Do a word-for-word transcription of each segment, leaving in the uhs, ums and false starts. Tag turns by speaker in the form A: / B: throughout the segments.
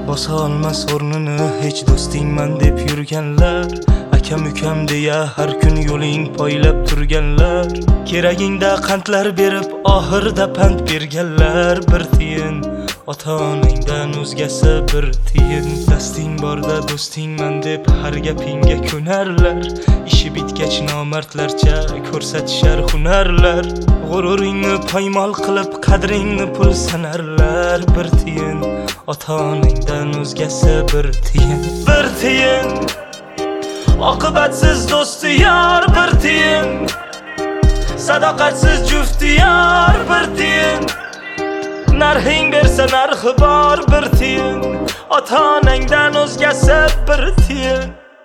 A: bosa olmas o'rnini hech do'stingman deb yurganlar, akam ukam deya har kun yo'ling poylab turganlar, keragingda qandlar berib oxirida pand berganlar. Bir tiyin ota-onangdan o'zgasi bir tiyin, dasting borda do'stingman deb har gapingga ko'narlar, ishi bitgach nomardlarcha ko'rsatishar hunarlar, g'ururingni poymol qilib qadringni pul sanarlar. Bir tiyin ota-onangdan o'zgasi bir tiyin, bir tiyin oqibatsiz do'sti yor, bir tiyin sadoqatsiz jufti yor, bir tiyin narxing bersa narxi bor, bir tiyin ota-onangdan o'zgasi bir tiyin.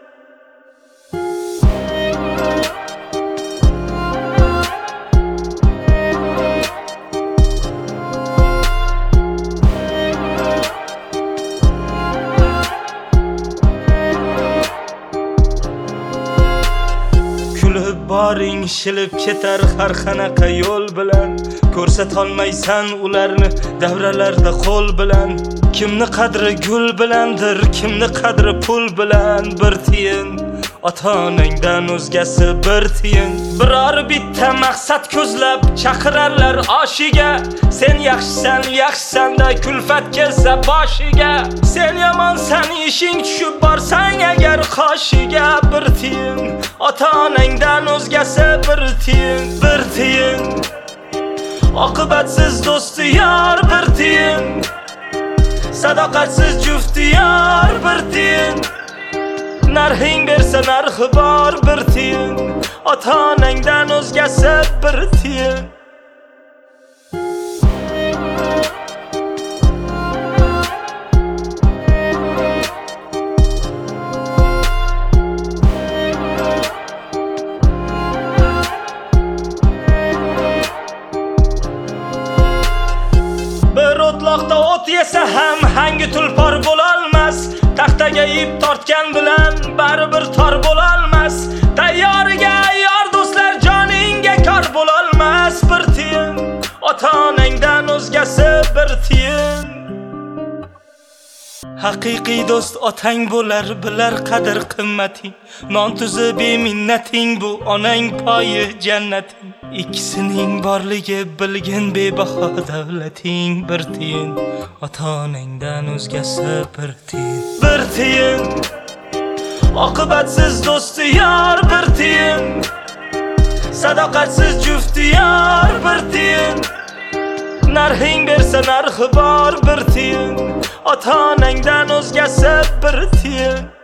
A: Boring shilib ketar har qanaqa yo'l bilan, ko'rsatolmaysan ularni davralarda qo'l bilan. Kimni qadri gul bilandir, kimni qadri pul bilan. Bir tiyin ota-onangdan o'zgasi bir tiyin, biror bitta maqsad ko'zlab chaqirarlar oshiga. Sen yaxshisan, yaxshisan-da kulfat kelsa boshiga, sen yomonsan ishing tushib borsang agar qoshiga. Bir tiyin ota-onangdan o'zgasi bir tiyin, bir tiyin oqibatsiz do'sti yor, bir tiyin sadoqatsiz jufti yor, bir tiyin narxing bersa narxi bor, bir tiyin ota-onangdan o'zgasi bir tiyin. O'tloqda o't yesa ham hangi tulpor bo'lolmas, taxtaga ip tortgan bilan baribir tor bo'lolmas, tayyoriga yor do'stlar joningga kor bo'lolmas. Bir tiyin ota-onangdan o'zgasi bir tiyin, haqiqiy do'st otang bo'lar, bilar qadr qimmating, non tuzi beminnating, bu onang poyi jannating. Ikkisining borligi bilgin bebaho davlating. Bir tiyin ota-onangdan o'zgasi bir tiyin, bir tiyin oqibatsiz do'sti yor, bir tiyin sadoqatsiz jufti yor, bir tiyin narxing bersa narxi bor, bir tiyin ota-onangdan o'zgasi bir tiyin.